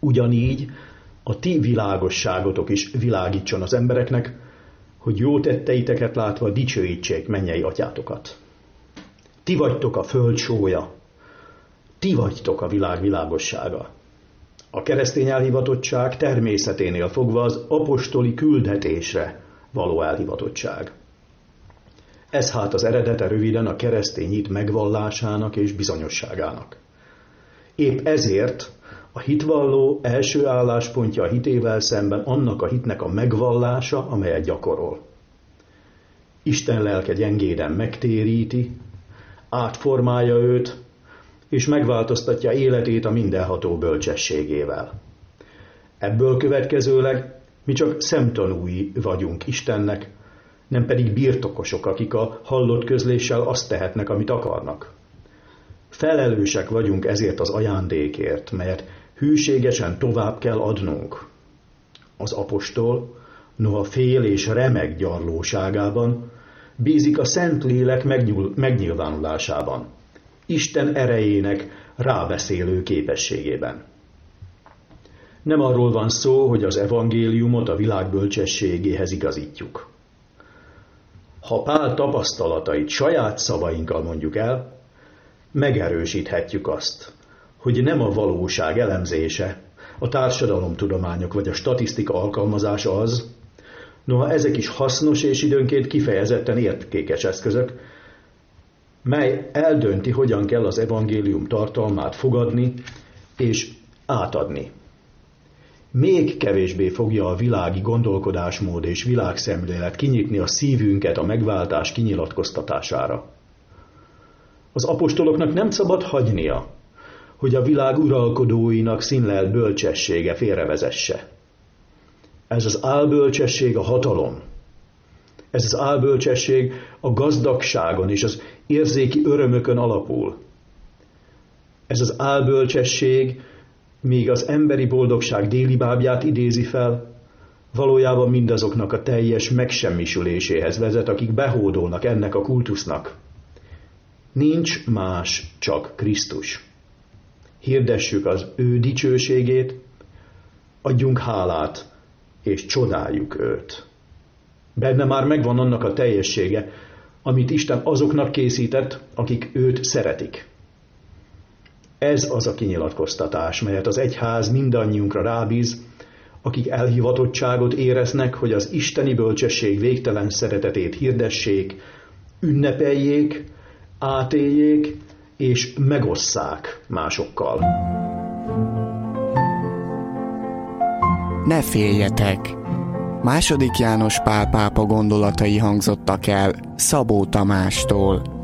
Ugyanígy a ti világosságotok is világítson az embereknek, hogy jó tetteiteket látva dicsőítsék mennyei atyátokat. Ti vagytok a föld sója, ti vagytok a világ világossága. A keresztény elhivatottság természeténél fogva az apostoli küldetésre való elhivatottság. Ez hát az eredete röviden a keresztény hit megvallásának és bizonyosságának. Épp ezért a hitvalló első álláspontja a hitével szemben annak a hitnek a megvallása, amelyet gyakorol. Isten lelke gyengéden megtéríti, átformálja őt, és megváltoztatja életét a mindenható bölcsességével. Ebből következőleg mi csak szemtanúi vagyunk Istennek, nem pedig birtokosok, akik a hallott közléssel azt tehetnek, amit akarnak. Felelősek vagyunk ezért az ajándékért, melyet hűségesen tovább kell adnunk. Az apostol, noha fél és remeg gyarlóságában, bízik a Szentlélek megnyilvánulásában, Isten erejének rábeszélő képességében. Nem arról van szó, hogy az evangéliumot a világ bölcsességéhez igazítjuk. Ha Pál tapasztalatait saját szavainkkal mondjuk el, megerősíthetjük azt, hogy nem a valóság elemzése, a társadalomtudományok vagy a statisztika alkalmazása az, noha ezek is hasznos és időnként kifejezetten értékes eszközök, mely eldönti, hogyan kell az evangélium tartalmát fogadni és átadni. Még kevésbé fogja a világi gondolkodásmód és világszemlélet kinyitni a szívünket a megváltás kinyilatkoztatására. Az apostoloknak nem szabad hagynia, hogy a világ uralkodóinak színlelt bölcsessége félrevezesse. Ez az álbölcsesség a hatalom. Ez az álbölcsesség a gazdagságon és az érzéki örömökön alapul. Ez az álbölcsesség, míg az emberi boldogság déli bábját idézi fel, valójában mindazoknak a teljes megsemmisüléséhez vezet, akik behódolnak ennek a kultusznak. Nincs más, csak Krisztus. Hirdessük az ő dicsőségét, adjunk hálát, és csodáljuk őt. Benne már megvan annak a teljessége, amit Isten azoknak készített, akik őt szeretik. Ez az a kinyilatkoztatás, melyet az egyház mindannyiunkra rábíz, akik elhivatottságot éreznek, hogy az isteni bölcsesség végtelen szeretetét hirdessék, ünnepeljék, átéljék és megosszák másokkal. Ne féljetek! II. János Pál pápa gondolatai hangzottak el Szabó Tamástól.